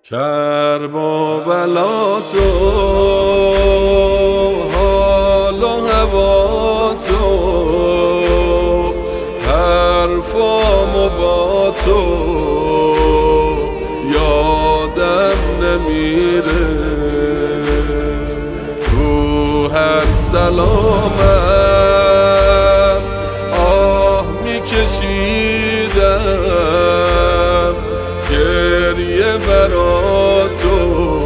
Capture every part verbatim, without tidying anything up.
کرب و بلا تو، حال و هوا تو، حرفام با تو یادم نمیره. تو هر سلامم آه میکشیدم، گریه برا تو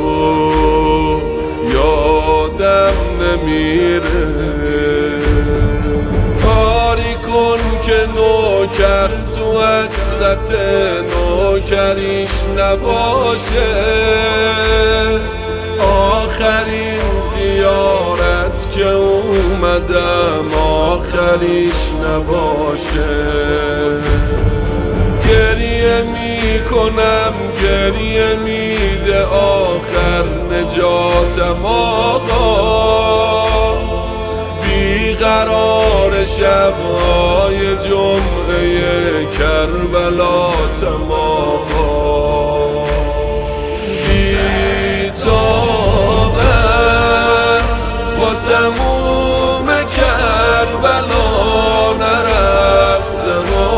یادم نمیره. کاری کن که نوکر تو حسرت نوکریش نباشه، آخرین زیارت که اومدم آخریش نباشه. گریه میکنم گریه میده آخر نجاتم آقا، بیقرار شبهای جمعه کربلاتم آقا. بیتابم با تموم کربلا نرفته ها،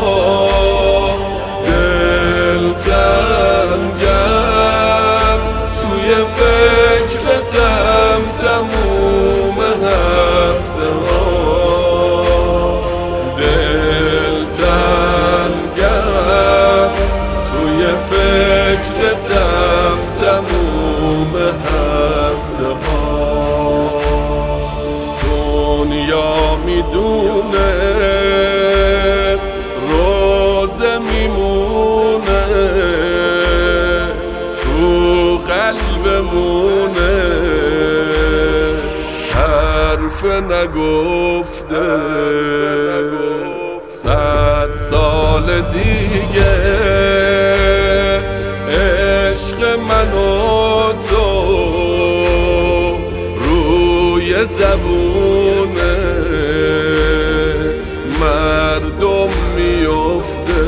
دلتنگم توی فکرتم تموم هفته ها، دلتنگم توی فکرتم تموم هفته ها. دنیا میدونه روزه میمونه، تو قلبمونه حرف نگفته. صد سال دیگه عشق من و تو روی زبونه مردم میفته.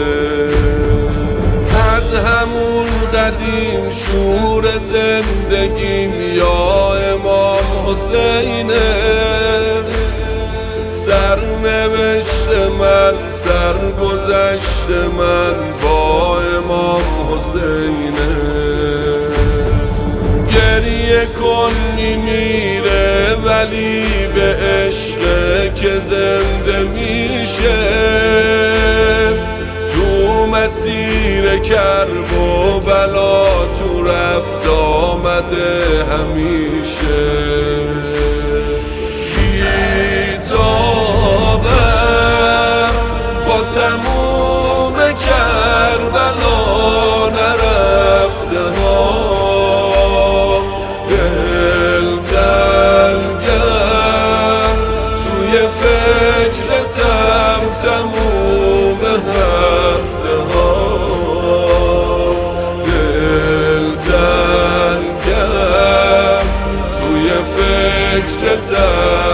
از همون قدیم شور زندگیم یا امام حسینه، سرنوشت من سرگذشت من با امام حسینه. گریه کن میمیره ولی به عشق که زنده میشه، تو مسیر کرب و بلا تو رفت آمده همیشه. بیتابم با تموم کربلا نرفته ها، دلتنگم توی فکرتم تموم هفته ها، دلتنگم توی فکرتم